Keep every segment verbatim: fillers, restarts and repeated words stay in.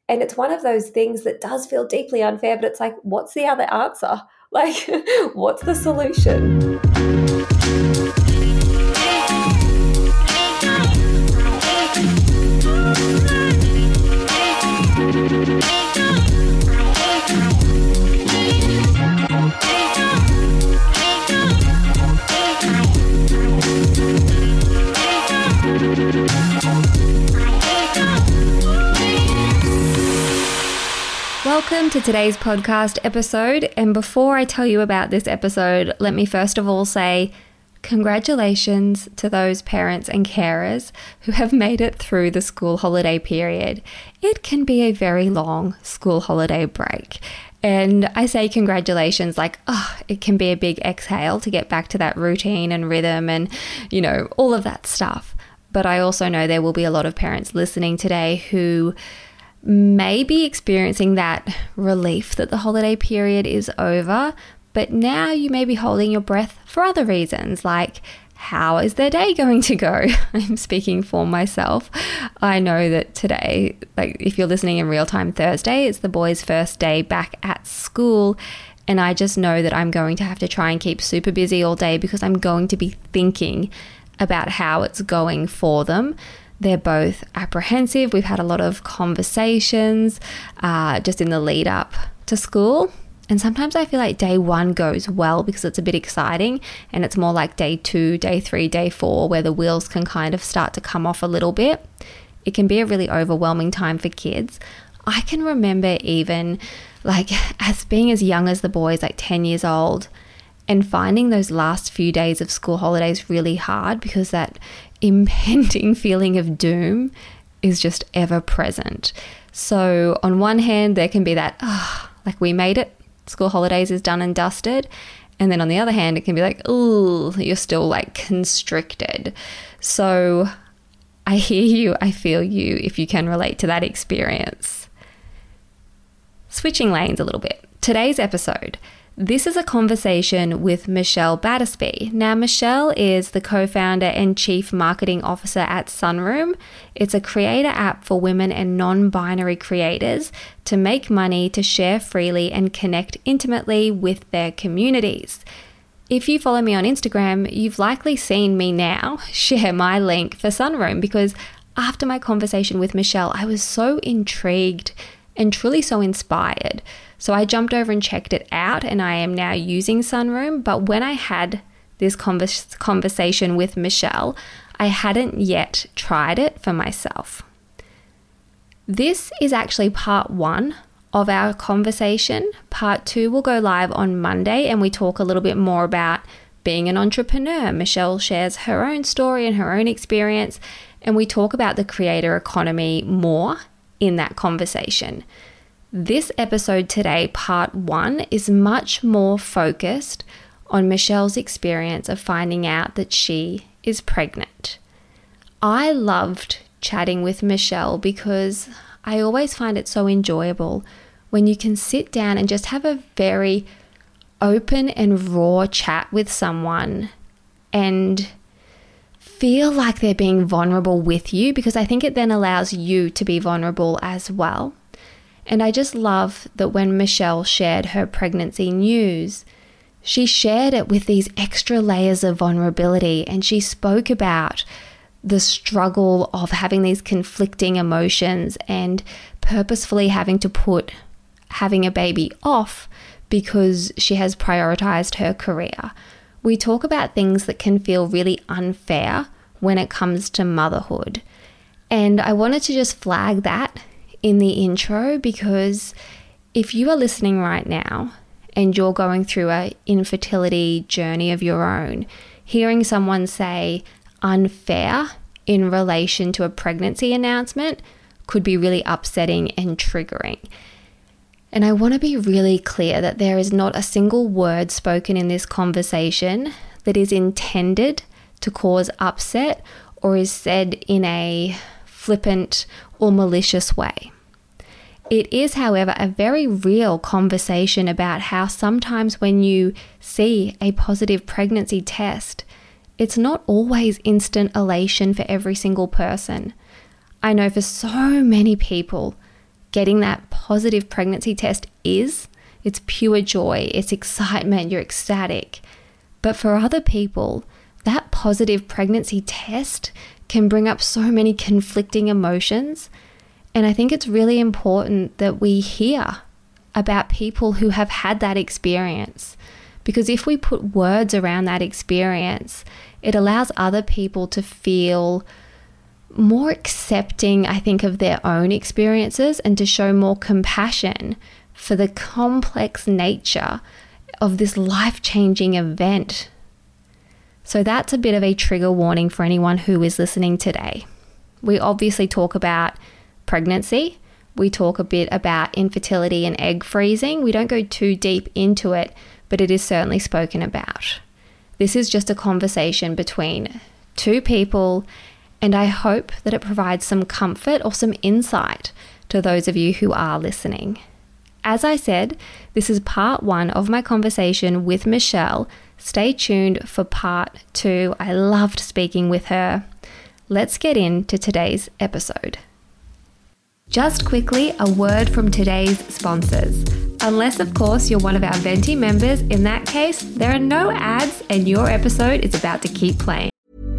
And it's one of those things that does feel deeply unfair, but it's like, what's the other answer? Like, what's the solution? Welcome to today's podcast episode, and before I tell you about this episode, let me first of all say congratulations to those parents and carers who have made it through the school holiday period. It can be a very long school holiday break, and I say congratulations like, oh, it can be a big exhale to get back to that routine and rhythm and, you know, all of that stuff. But I also know there will be a lot of parents listening today who may be experiencing that relief that the holiday period is over, but now you may be holding your breath for other reasons, like how is their day going to go? I'm speaking for myself. I know that today, like if you're listening in real time Thursday, it's the boys' first day back at school, and I just know that I'm going to have to try and keep super busy all day because I'm going to be thinking about how it's going for them. They're both apprehensive. We've had a lot of conversations uh, just in the lead up to school. And sometimes I feel like day one goes well because it's a bit exciting, and it's more like day two, day three, day four, where the wheels can kind of start to come off a little bit. It can be a really overwhelming time for kids. I can remember even like as being as young as the boys, like ten years old, and finding those last few days of school holidays really hard because that impending feeling of doom is just ever present. So on one hand, there can be that, oh, like we made it, school holidays is done and dusted. And then on the other hand, it can be like, oh, you're still like constricted. So I hear you, I feel you, if you can relate to that experience. Switching lanes a little bit. Today's episode, this is a conversation with Michelle Battersby. Now, Michelle is the co-founder and chief marketing officer at Sunroom. It's a creator app for women and non-binary creators to make money, to share freely, and connect intimately with their communities. If you follow me on Instagram, you've likely seen me now share my link for Sunroom because after my conversation with Michelle, I was so intrigued and truly so inspired. So I jumped over and checked it out, and I am now using Sunroom. But when I had this convers- conversation with Michelle, I hadn't yet tried it for myself. This is actually part one of our conversation. Part two will go live on Monday, and we talk a little bit more about being an entrepreneur. Michelle shares her own story and her own experience, and we talk about the creator economy more in that conversation. This episode today, part one, is much more focused on Michelle's experience of finding out that she is pregnant. I loved chatting with Michelle because I always find it so enjoyable when you can sit down and just have a very open and raw chat with someone and feel like they're being vulnerable with you, because I think it then allows you to be vulnerable as well. And I just love that when Michelle shared her pregnancy news, she shared it with these extra layers of vulnerability, and she spoke about the struggle of having these conflicting emotions and purposefully having to put having a baby off because she has prioritized her career. We talk about things that can feel really unfair when it comes to motherhood. And I wanted to just flag that in the intro, because if you are listening right now and you're going through an infertility journey of your own, hearing someone say unfair in relation to a pregnancy announcement could be really upsetting and triggering. And I want to be really clear that there is not a single word spoken in this conversation that is intended to cause upset or is said in a flippant or malicious way. It is, however, a very real conversation about how sometimes when you see a positive pregnancy test, it's not always instant elation for every single person. I know for so many people, getting that positive pregnancy test is. It's pure joy, it's excitement, you're ecstatic. But for other people, that positive pregnancy test can bring up so many conflicting emotions. And I think it's really important that we hear about people who have had that experience. Because if we put words around that experience, it allows other people to feel more accepting, I think, of their own experiences and to show more compassion for the complex nature of this life-changing event. So that's a bit of a trigger warning for anyone who is listening today. We obviously talk about pregnancy. We talk a bit about infertility and egg freezing. We don't go too deep into it, but it is certainly spoken about. This is just a conversation between two people, and I hope that it provides some comfort or some insight to those of you who are listening. As I said, this is part one of my conversation with Michelle. Stay tuned for part two. I loved speaking with her. Let's get into today's episode. Just quickly, a word from today's sponsors. Unless, of course, you're one of our Venti members, in that case, there are no ads and your episode is about to keep playing.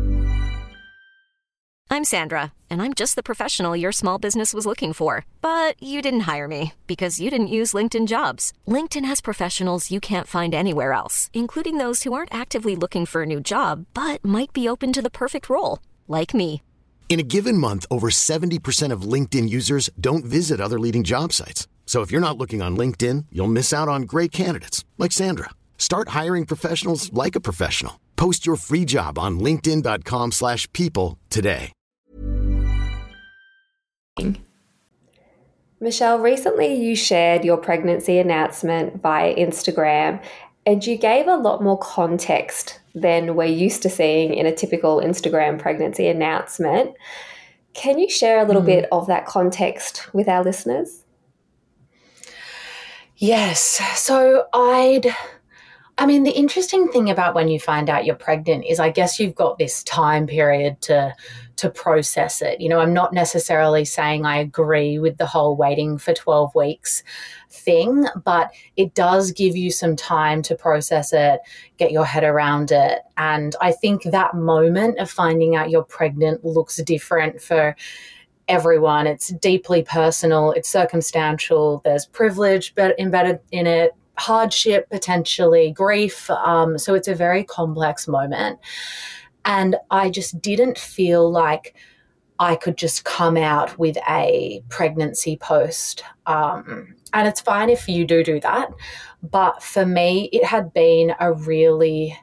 I'm Sandra, and I'm just the professional your small business was looking for. But you didn't hire me because you didn't use LinkedIn Jobs. LinkedIn has professionals you can't find anywhere else, including those who aren't actively looking for a new job, but might be open to the perfect role, like me. In a given month, over seventy percent of LinkedIn users don't visit other leading job sites. So if you're not looking on LinkedIn, you'll miss out on great candidates like Sandra. Start hiring professionals like a professional. Post your free job on linkedin dot com slash people today. Michelle, recently you shared your pregnancy announcement via Instagram, and you gave a lot more context than we're used to seeing in a typical Instagram pregnancy announcement. Can you share a little mm. bit of that context with our listeners? Yes. So I'd, I mean, the interesting thing about when you find out you're pregnant is I guess you've got this time period to to process it. You know, I'm not necessarily saying I agree with the whole waiting for twelve weeks thing, but it does give you some time to process it, get your head around it. And I think that moment of finding out you're pregnant looks different for everyone. It's deeply personal, it's circumstantial, there's privilege but embedded in it, hardship, potentially grief. Um, so it's a very complex moment. And I just didn't feel like I could just come out with a pregnancy post. Um, and it's fine if you do do that. But for me, it had been a really,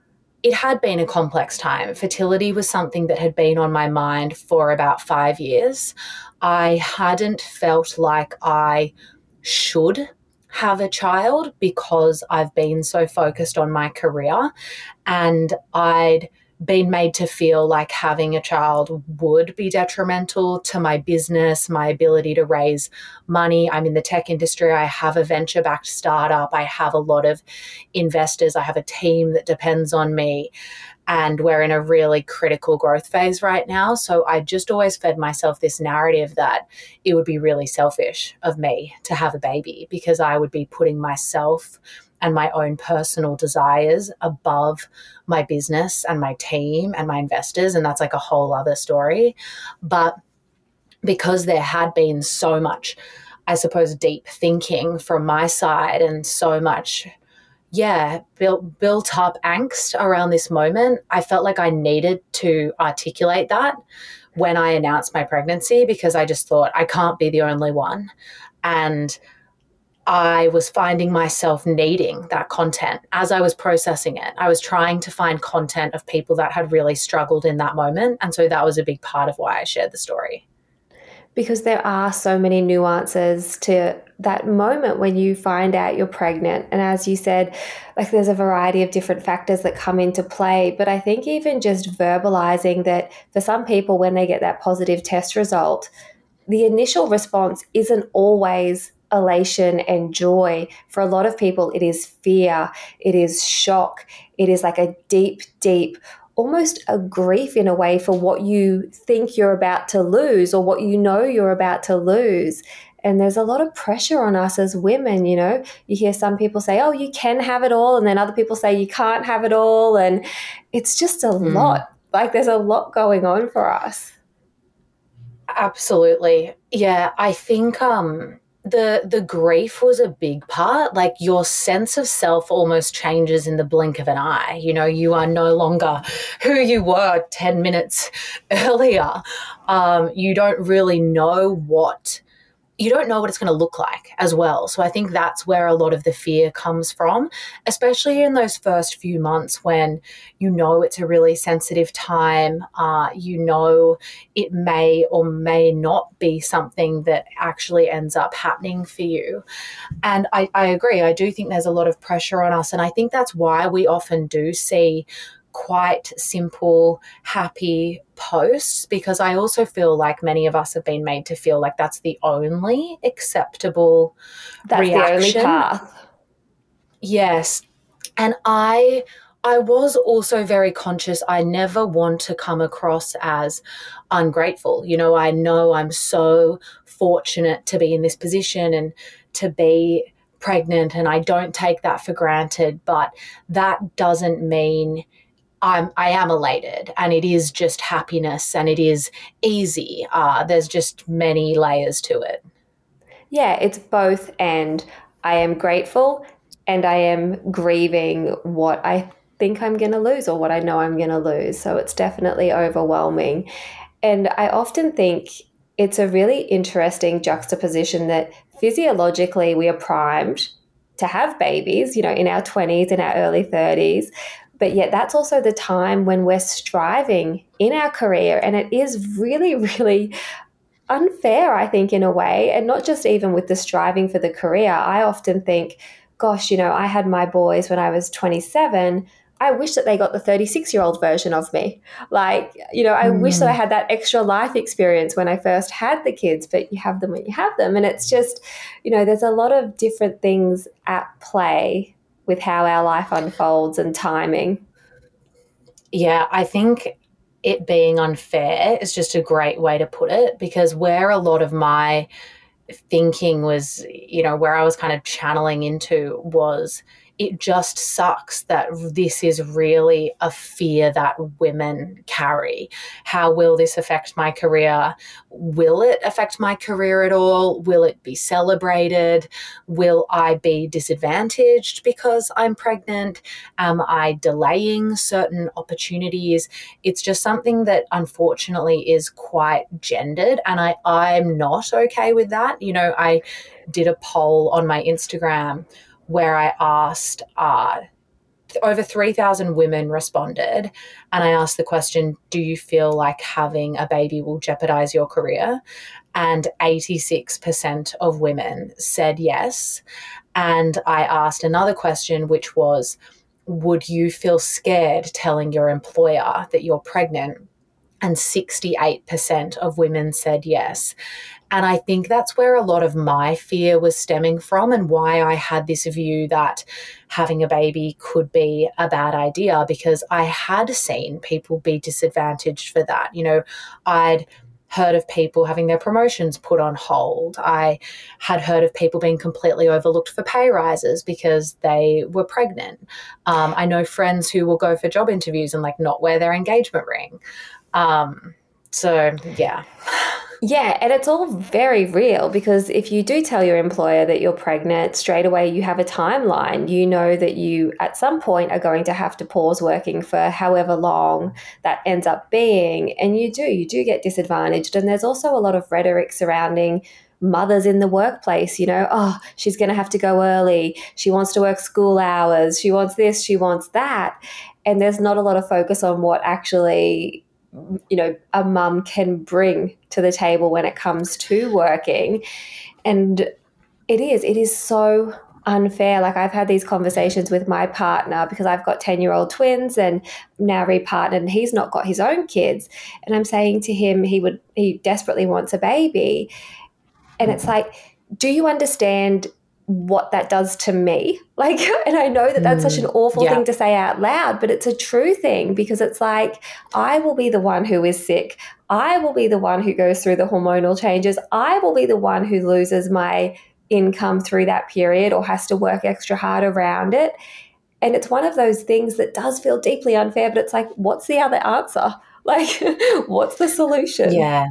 it had been a complex time. Fertility was something that had been on my mind for about five years. I hadn't felt like I should have a child because I've been so focused on my career, and I'd been made to feel like having a child would be detrimental to my business, my ability to raise money. I'm in the tech industry. I have a venture-backed startup. I have a lot of investors. I have a team that depends on me. And we're in a really critical growth phase right now. So I just always fed myself this narrative that it would be really selfish of me to have a baby because I would be putting myself and my own personal desires above my business and my team and my investors. And that's like a whole other story. But because there had been so much, I suppose, deep thinking from my side and so much, yeah, built, built up angst around this moment, I felt like I needed to articulate that when I announced my pregnancy because I just thought I can't be the only one. And I was finding myself needing that content as I was processing it. I was trying to find content of people that had really struggled in that moment. And so that was a big part of why I shared the story. Because there are so many nuances to that moment when you find out you're pregnant. And as you said, like there's a variety of different factors that come into play. But I think even just verbalizing that for some people, when they get that positive test result, the initial response isn't always elation and joy. For a lot of people, it is fear, it is shock, it is like a deep, deep, almost a grief in a way for what you think you're about to lose or what you know you're about to lose. And there's a lot of pressure on us as women, you know. You hear some people say, oh, you can have it all. And then other people say you can't have it all. And it's just a mm. lot. Like there's a lot going on for us. Absolutely. Yeah, I think um, the the grief was a big part. Like your sense of self almost changes in the blink of an eye. You know, you are no longer who you were ten minutes earlier. Um, you don't really know what you don't know what it's going to look like as well. So I think that's where a lot of the fear comes from, especially in those first few months when you know it's a really sensitive time. Uh, you know it may or may not be something that actually ends up happening for you. And I, I agree. I do think there's a lot of pressure on us. And I think that's why we often do see quite simple, happy posts, because I also feel like many of us have been made to feel like that's the only acceptable that's reaction. That's the only path. Yes. And I I was also very conscious. I never want to come across as ungrateful. You know, I know I'm so fortunate to be in this position and to be pregnant, and I don't take that for granted, but that doesn't mean I'm, I am elated, and it is just happiness, and it is easy. Uh, there's just many layers to it. Yeah, it's both, and I am grateful and I am grieving what I think I'm going to lose or what I know I'm going to lose. So it's definitely overwhelming. And I often think it's a really interesting juxtaposition that physiologically we are primed to have babies, you know, in our twenties, in our early thirties. But yet that's also the time when we're striving in our career. And it is really, really unfair, I think, in a way. And not just even with the striving for the career. I often think, gosh, you know, I had my boys when I was twenty-seven. I wish that they got the thirty-six-year-old version of me. Like, you know, I mm. wish that I had that extra life experience when I first had the kids, but you have them when you have them. And it's just, you know, there's a lot of different things at play with how our life unfolds and timing. Yeah, I think it being unfair is just a great way to put it, because where a lot of my thinking was, you know, where I was kind of channeling into was, it just sucks that this is really a fear that women carry. How will this affect my career? Will it affect my career at all? Will it be celebrated? Will I be disadvantaged because I'm pregnant? Am I delaying certain opportunities? It's just something that unfortunately is quite gendered, and I, I'm not okay with that. You know, I did a poll on my Instagram where I asked, uh, over three thousand women responded, and I asked the question, do you feel like having a baby will jeopardize your career? And eighty-six percent of women said yes. And I asked another question, which was, would you feel scared telling your employer that you're pregnant? And sixty-eight percent of women said yes. And I think that's where a lot of my fear was stemming from, and why I had this view that having a baby could be a bad idea, because I had seen people be disadvantaged for that. You know, I'd heard of people having their promotions put on hold. I had heard of people being completely overlooked for pay rises because they were pregnant. Um, I know friends who will go for job interviews and like not wear their engagement ring. Um, so yeah. Yeah, and it's all very real, because if you do tell your employer that you're pregnant, straight away you have a timeline. You know that you at some point are going to have to pause working for however long that ends up being. And you do, you do get disadvantaged. And there's also a lot of rhetoric surrounding mothers in the workplace, you know, oh, she's going to have to go early. She wants to work school hours. She wants this, she wants that. And there's not a lot of focus on what actually, you know, a mum can bring to the table when it comes to working. And it is, it is so unfair. Like, I've had these conversations with my partner, because I've got ten-year-old twins and now repartnered, and he's not got his own kids. And I'm saying to him, he would, he desperately wants a baby. And it's like, do you understand what that does to me? Like, and I know that that's mm, such an awful yeah. thing to say out loud, but it's a true thing, because it's like, I will be the one who is sick. I will be the one who goes through the hormonal changes. I will be the one who loses my income through that period or has to work extra hard around it. And it's one of those things that does feel deeply unfair, but it's like, what's the other answer? Like, what's the solution? Yeah.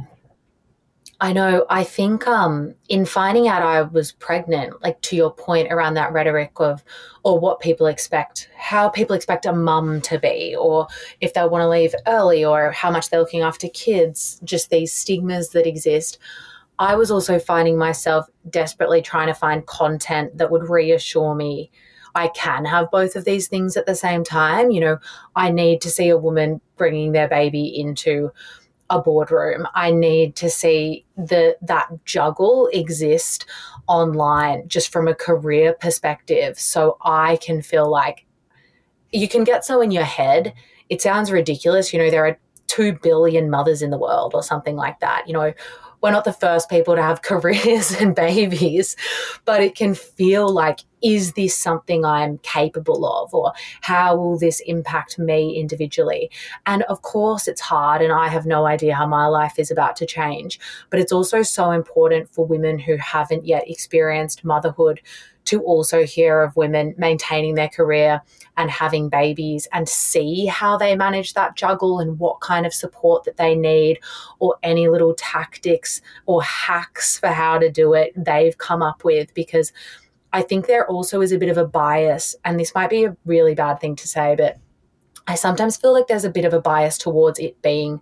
I know. I think um, in finding out I was pregnant, like to your point around that rhetoric of, or what people expect, how people expect a mum to be, or if they want to leave early, or how much they're looking after kids, just these stigmas that exist. I was also finding myself desperately trying to find content that would reassure me I can have both of these things at the same time. You know, I need to see a woman bringing their baby into a boardroom. I need to see the that juggle exist online just from a career perspective, so I can feel like you can get so in your head. It sounds ridiculous. You know, there are two billion mothers in the world or something like that. You know, we're not the first people to have careers and babies, but it can feel like, is this something I'm capable of, or how will this impact me individually? And of course it's hard, and I have no idea how my life is about to change, but it's also so important for women who haven't yet experienced motherhood to also hear of women maintaining their career and having babies and see how they manage that juggle and what kind of support that they need, or any little tactics or hacks for how to do it they've come up with. Because I think there also is a bit of a bias, and this might be a really bad thing to say, but I sometimes feel like there's a bit of a bias towards it being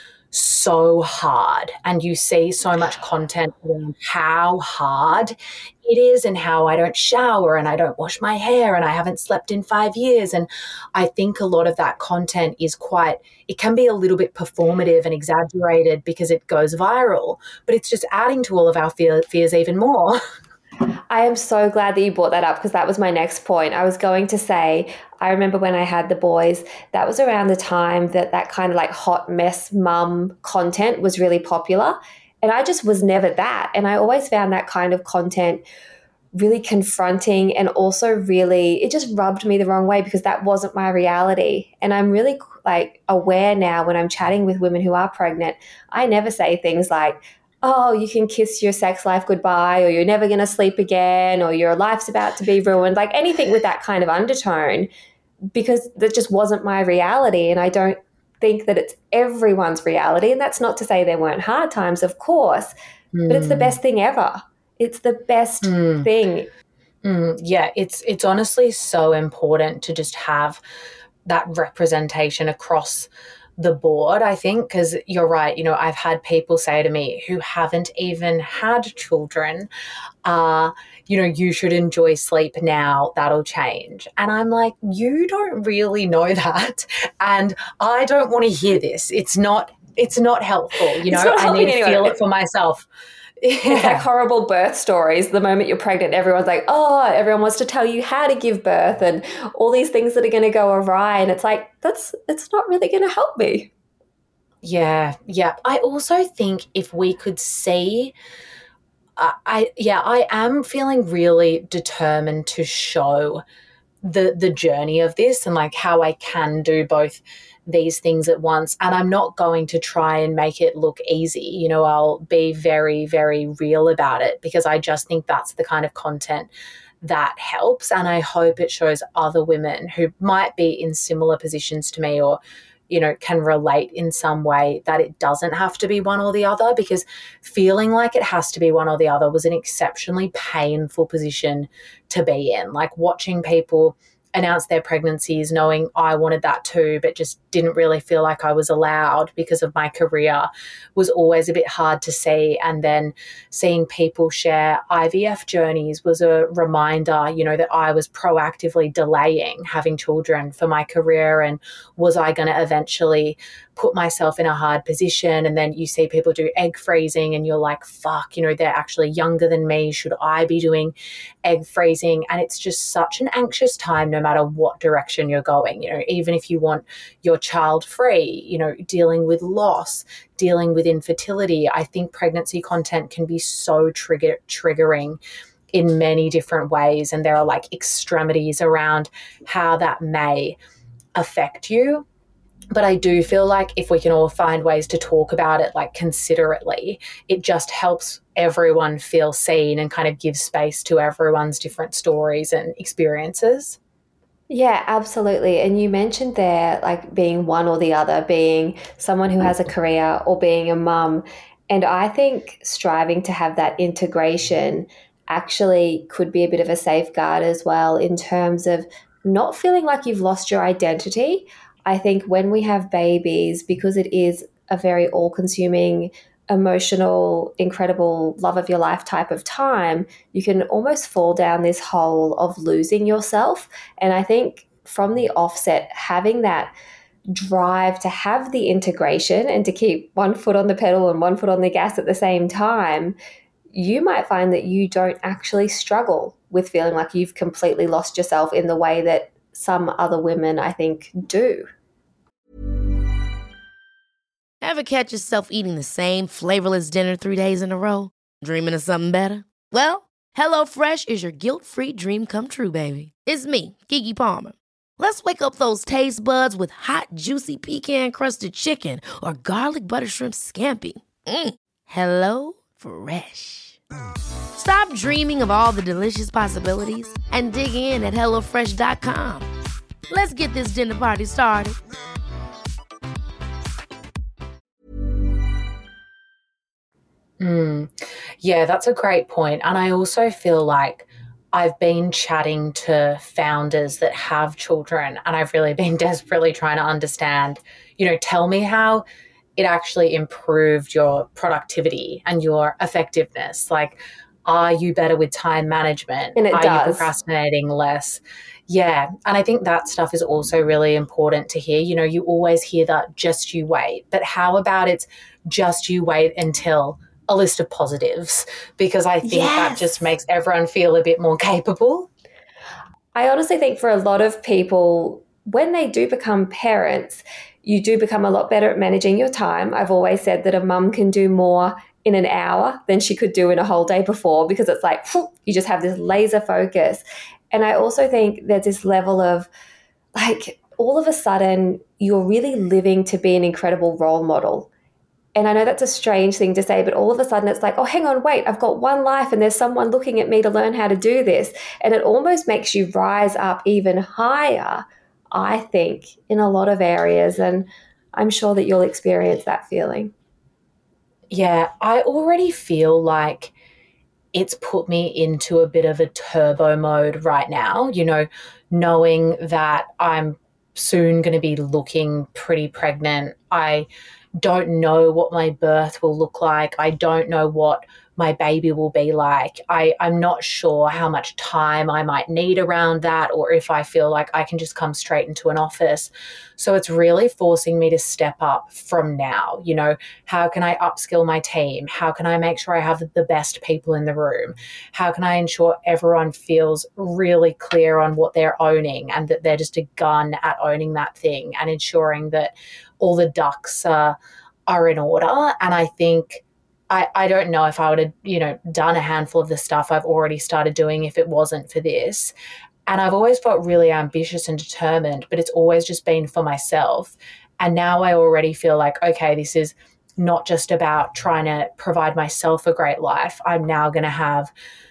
so hard, and you see so much content around how hard it is and how I don't shower and I don't wash my hair and I haven't slept in five years. And I think a lot of that content is quite, it can be a little bit performative and exaggerated because it goes viral, but it's just adding to all of our fear, fears even more. I am so glad that you brought that up, because that was my next point. I was going to say, I remember when I had the boys, that was around the time that that kind of like hot mess mum content was really popular. And I just was never that. And I always found that kind of content really confronting, and also really, it just rubbed me the wrong way because that wasn't my reality. And I'm really like aware now when I'm chatting with women who are pregnant, I never say things like, oh, you can kiss your sex life goodbye, or you're never going to sleep again, or your life's about to be ruined, like anything with that kind of undertone, because that just wasn't my reality. And I don't think that it's everyone's reality. And that's not to say there weren't hard times, of course, mm. but it's the best thing ever. It's the best mm. thing. Mm. Yeah, it's it's honestly so important to just have that representation across the board, I think, because you're right. You know, I've had people say to me who haven't even had children, uh, you know, you should enjoy sleep now, that'll change. And I'm like, you don't really know that. And I don't want to hear this. It's not, it's not helpful. You know, I need to anyone. feel it for myself. Yeah. It's like horrible birth stories. The moment you're pregnant, everyone's like, oh, everyone wants to tell you how to give birth and all these things that are going to go awry. And it's like, that's, it's not really going to help me. Yeah. Yeah. I also think if we could see, uh, I, yeah, I am feeling really determined to show the, the journey of this and like how I can do both these things at once. And I'm not going to try and make it look easy. You know, I'll be very, very real about it, because I just think that's the kind of content that helps. And I hope it shows other women who might be in similar positions to me, or, you know, can relate in some way, that it doesn't have to be one or the other, because feeling like it has to be one or the other was an exceptionally painful position to be in. Like watching people announce their pregnancies knowing I wanted that too, but just didn't really feel like I was allowed because of my career, was always a bit hard to see. And then seeing people share I V F journeys was a reminder, you know, that I was proactively delaying having children for my career, and was I going to eventually put myself in a hard position? And then you see people do egg freezing and you're like, fuck, you know, they're actually younger than me. Should I be doing egg freezing? And it's just such an anxious time, no matter what direction you're going. You know, even if you want your child free, you know, dealing with loss, dealing with infertility, I think pregnancy content can be so trigger triggering in many different ways. And there are like extremities around how that may affect you. But I do feel like if we can all find ways to talk about it like considerately, it just helps everyone feel seen and kind of gives space to everyone's different stories and experiences. Yeah, absolutely. And you mentioned there, like being one or the other, being someone who has a career or being a mum. And I think striving to have that integration actually could be a bit of a safeguard as well in terms of not feeling like you've lost your identity. I think when we have babies, because it is a very all-consuming, emotional, incredible love of your life type of time, you can almost fall down this hole of losing yourself. And I think from the offset, having that drive to have the integration and to keep one foot on the pedal and one foot on the gas at the same time, you might find that you don't actually struggle with feeling like you've completely lost yourself in the way that some other women, I think, do. Ever catch yourself eating the same flavorless dinner three days in a row? Dreaming of something better? Well, HelloFresh is your guilt-free dream come true, baby. It's me, Keke Palmer. Let's wake up those taste buds with hot, juicy pecan-crusted chicken or garlic butter shrimp scampi. Mm. Hello Fresh. Stop dreaming of all the delicious possibilities and dig in at hello fresh dot com. Let's get this dinner party started. Mm. Yeah, that's a great point. And I also feel like I've been chatting to founders that have children, and I've really been desperately trying to understand, you know, tell me how it actually improved your productivity and your effectiveness. Like, are you better with time management? And it are does. you procrastinating less? Yeah. And I think that stuff is also really important to hear. You know, you always hear that just you wait, but how about it's just you wait until a list of positives? Because I think Yes. that just makes everyone feel a bit more capable. I honestly think for a lot of people, when they do become parents, you do become a lot better at managing your time. I've always said that a mum can do more in an hour than she could do in a whole day before, because it's like, you just have this laser focus. And I also think there's this level of like, all of a sudden, you're really living to be an incredible role model. And I know that's a strange thing to say, but all of a sudden it's like, oh, hang on, wait, I've got one life and there's someone looking at me to learn how to do this. And it almost makes you rise up even higher, I think, in a lot of areas. And I'm sure that you'll experience that feeling. Yeah, I already feel like it's put me into a bit of a turbo mode right now, you know, knowing that I'm soon going to be looking pretty pregnant. I don't know what my birth will look like. I don't know what my baby will be like. I, I'm not sure how much time I might need around that, or if I feel like I can just come straight into an office. So it's really forcing me to step up from now. You know, how can I upskill my team? How can I make sure I have the best people in the room? How can I ensure everyone feels really clear on what they're owning and that they're just a gun at owning that thing, and ensuring that all the ducks uh, are in order? And I think I, I don't know if I would have, you know, done a handful of the stuff I've already started doing if it wasn't for this. And I've always felt really ambitious and determined, but it's always just been for myself. And now I already feel like, okay, this is not just about trying to provide myself a great life. I'm now going to have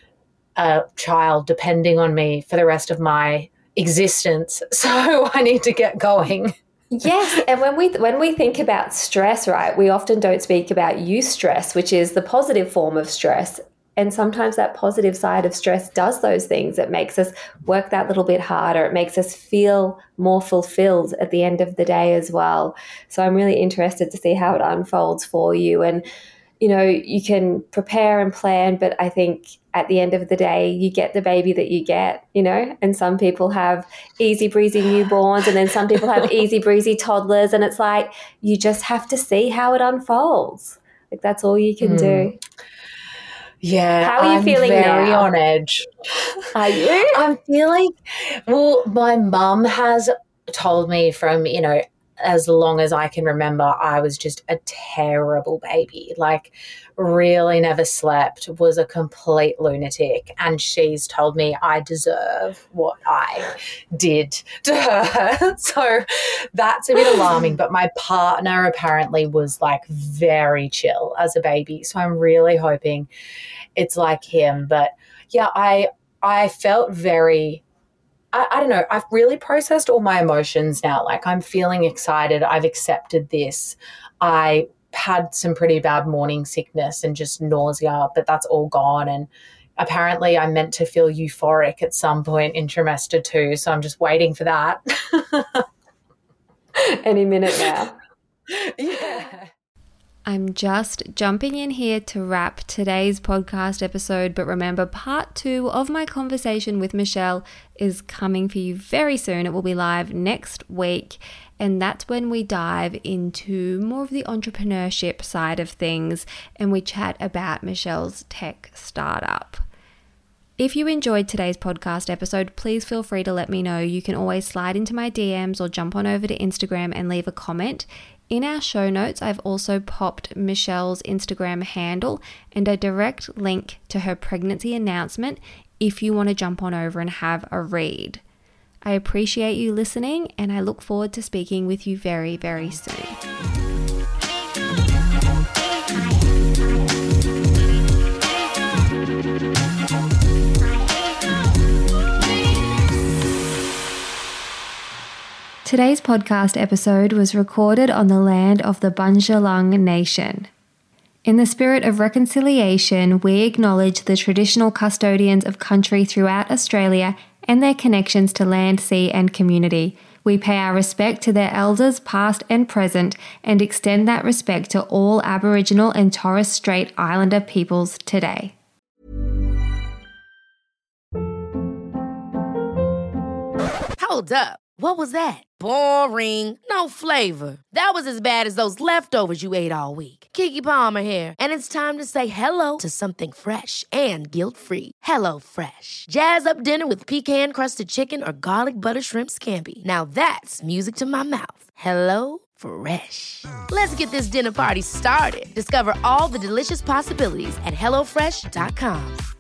a child depending on me for the rest of my existence. So I need to get going. Yes, and when we when we think about stress, right, we often don't speak about eustress, which is the positive form of stress. And sometimes that positive side of stress does those things. It makes us work that little bit harder. It makes us feel more fulfilled at the end of the day as well. So I'm really interested to see how it unfolds for you. And, you know, you can prepare and plan, but I think at the end of the day, you get the baby that you get, you know, and some people have easy breezy newborns, and then some people have easy breezy toddlers. And it's like, you just have to see how it unfolds. Like, that's all you can mm. do. Yeah, how are you I'm feeling very now? on edge. Are you? I'm feeling, well, my mum has told me from, you know, as long as I can remember, I was just a terrible baby, like really never slept, was a complete lunatic. And she's told me I deserve what I did to her. So that's a bit alarming. But my partner apparently was like very chill as a baby. So I'm really hoping it's like him. But yeah, I I felt very... I, I don't know, I've really processed all my emotions now. Like I'm feeling excited. I've accepted this. I had some pretty bad morning sickness and just nausea, but that's all gone. And apparently I'm meant to feel euphoric at some point in trimester two. So I'm just waiting for that. Any minute now. Yeah. I'm just jumping in here to wrap today's podcast episode, but remember, part two of my conversation with Michelle is coming for you very soon. It will be live next week, and that's when we dive into more of the entrepreneurship side of things, and we chat about Michelle's tech startup. If you enjoyed today's podcast episode, please feel free to let me know. You can always slide into my D Ms or jump on over to Instagram and leave a comment. In our show notes, I've also popped Michelle's Instagram handle and a direct link to her pregnancy announcement if you want to jump on over and have a read. I appreciate you listening, and I look forward to speaking with you very, very soon. Today's podcast episode was recorded on the land of the Bundjalung Nation. In the spirit of reconciliation, we acknowledge the traditional custodians of country throughout Australia and their connections to land, sea, and community. We pay our respect to their elders, past and present, and extend that respect to all Aboriginal and Torres Strait Islander peoples today. Hold up. What was that? Boring. No flavor. That was as bad as those leftovers you ate all week. Keke Palmer here, and it's time to say hello to something fresh and guilt-free. Hello Fresh. Jazz up dinner with pecan-crusted chicken or garlic butter shrimp scampi. Now that's music to my mouth. Hello Fresh. Let's get this dinner party started. Discover all the delicious possibilities at hello fresh dot com.